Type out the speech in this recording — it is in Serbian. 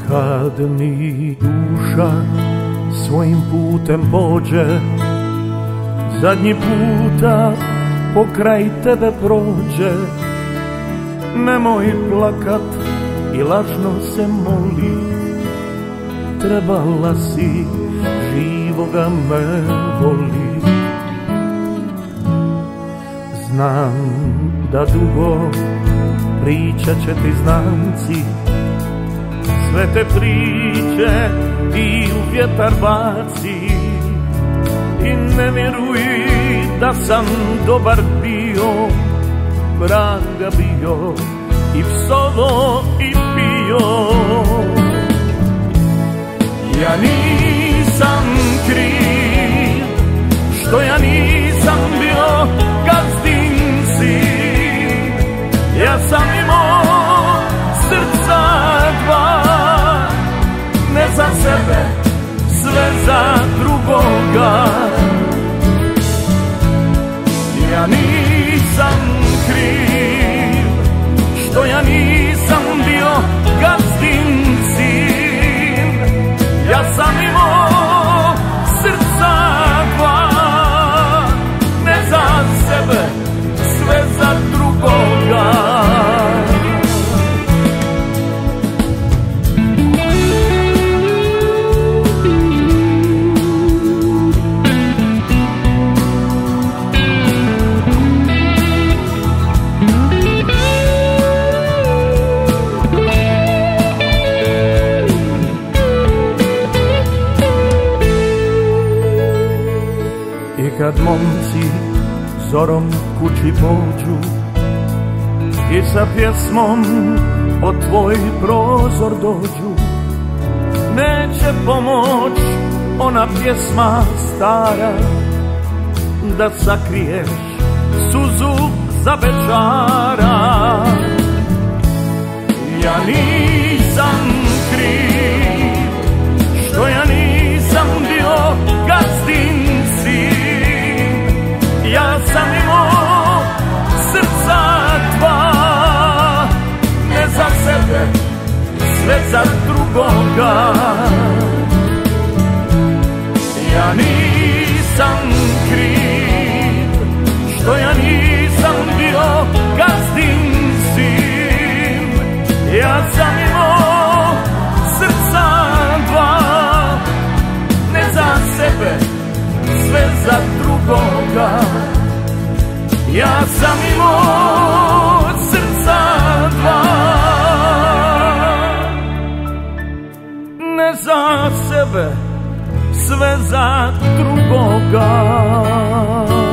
Kad mi duša svojim putem pođe, zadnji puta pokraj tebe prođe, nemoj plakat i lažno se moli, trebala si živoga me voli. Znam da dugo pričat će ti znanci, sve te priče i u vjetar baci, i ne vjeruj da sam dobar bio, vraga bio i psovo i pio. Ja nisam kriv što ja nisam bio gazdin sin, ja sam imao srca dva, ne za sebe, sve za drugoga. Ja nisam kriv što ja nisam bio gazdin sin, ja sam imao srca dva, ne za sebe, sve za drugoga. Kad momci zorom kući pođu i sa pjesmom pod tvoj prozor dođu, neće pomoć ona pjesma stara, da sakriješ suzu za večara. Ja nisam kriv što ja nisam bio gazdin sin, ja sam imao srca dva, ne za sebe, sve za drugoga. Ja nisam kriv što ja nisam bio gazdin sin, ja sam imao srca dva, ne za sebe, sve za drugoga. Ja sam imao srca dva, ne za sebe, sve za drugoga.